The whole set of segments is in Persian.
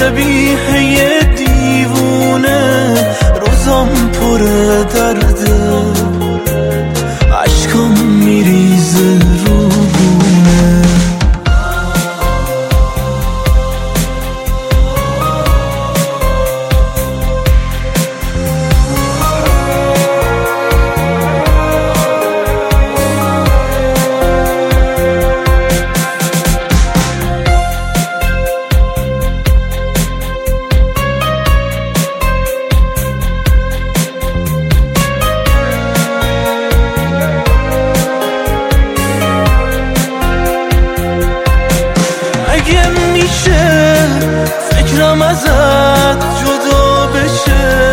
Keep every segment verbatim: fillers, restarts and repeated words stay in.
شبیه دیوونه، روزام پر درده، عشقام میریزه رو گونه. اگه میشه فکرم ازت جدا بشه،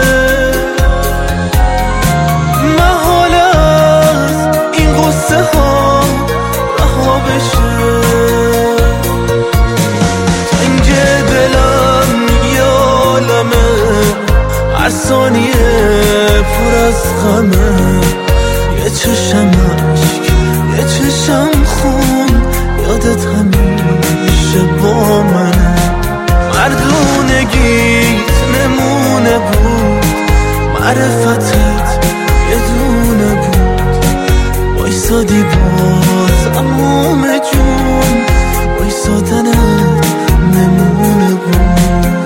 محال از این قصه ها رها بشه. تنگ دلم یه عالمه، هر ثانیه پر از غمه، یه چشم عشق یه چشم خون، یادت همیشه با منه. مردونگیت نمونه بود، معرفتت یه دونه بود، وایسادی با تموم جون، وایسادنت نمونه بود.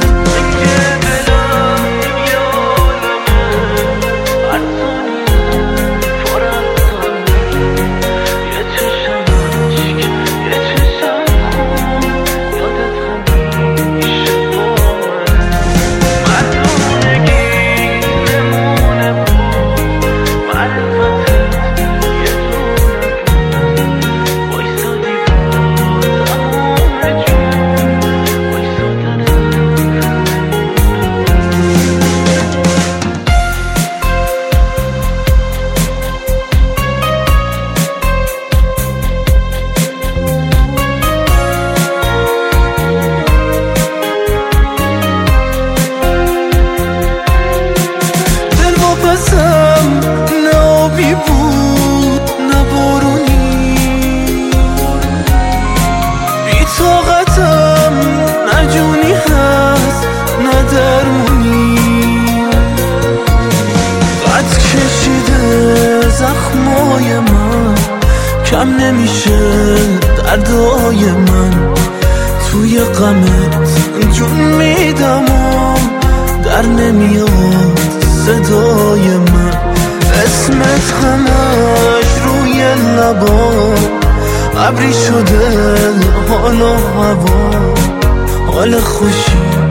نه آبی بود نه بارونی، بی طاقتم نه جونی هست نه درمونی. قد کشیده زخمای من، کم نمیشه دردای من، توی غمت جون میدم و در نمیاد صدای من. اسمت همش روی لبا، ابری شده حال و هوا، حال خوشی